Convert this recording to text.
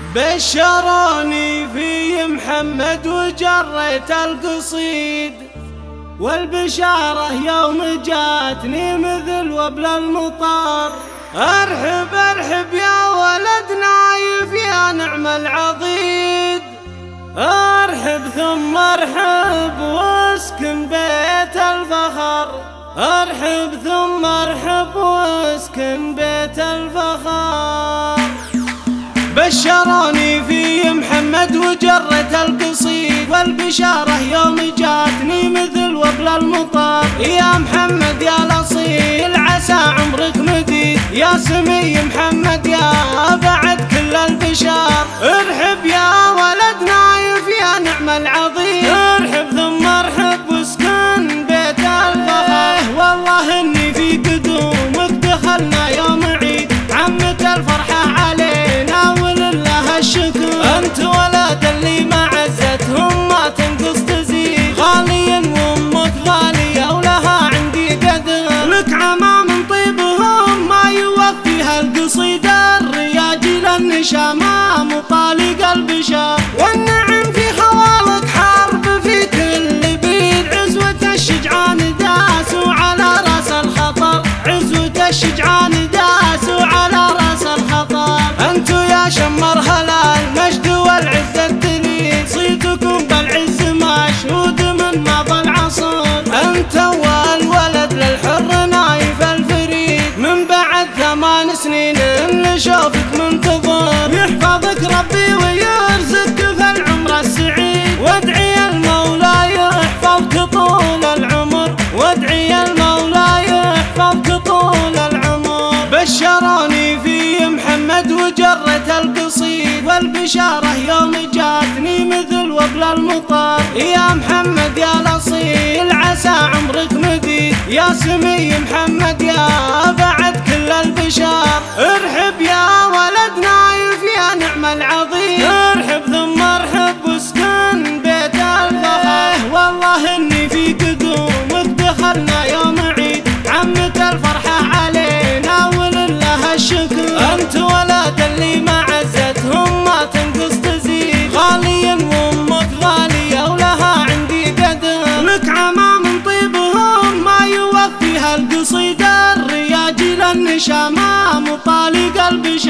بشروني في محمد وجريت القصيد، والبشارة يوم جاتني مثل وبل المطر. ارحب ارحب يا ولد نايف يا نعم العضيد، ارحب ثم ارحب واسكن بيت الفخر، ارحب ثم ارحب واسكن بيت الفخر. بشروني في محمد وجرت القصيد، والبشارة يوم جاتني مثل وبل المطر. يا محمد يا الأصيل عسى عمرك مديد، يا سمي محمد يا بعد كل البشار. ارحب يا ولد نايف يا نعم العظيم، ارحب ثم ارحب واسكن بيت الفخر. والله اني في قدومك دخلنا يوم عيد، عمت الفرحة علينا ولله الشكر. انت ولد اللي ما عزتهم ما تنقص تزيد، غالي وامك غالية ولها عندي قدر. لك عمام طيبهم ما يوفيها القصيد، الرياجيل النشامة مطالق البشار. والنعم في خوالك حرب في كل بيد، عزوة الشجعان داسوا على راس الخطر، عزوة الشجعان داسوا على راس الخطر. انتو يا شمر هلا المجد والعز الدليل، صيتكم بالعز مشهود من مضى العصر. انت والولد للحر نايف الفريد، من بعد 8 سنين نشوفك منتظر. يحفظك ربي ويرزقك في العمر السعيد، وادعي المولى يحفظك طول العمر، وادعي المولى يحفظك طول العمر. بشروني في محمد وجرت القصيد، والبشارة يوم جاتني مثل وبل المطر. يا محمد يا الأصيل عسى عمرك مديد، يا سمي محمد يا بعد كل البشار. ارحب يا ولد نايف يا نعم العظيم، ارحب ثم ارحب واسكن بيت الفخر. والله اني في قدومك دخلنا يوم عيد، عمت الفرحة علينا ولله الشكر. انت ولد اللي ما عزتهم ما تنقص تزيد، غالي وامك غالية ولها عندي قدر. لك عمام طيبهم ما يوفيها القصيد، الرياجيل النشامة مطالق البشار.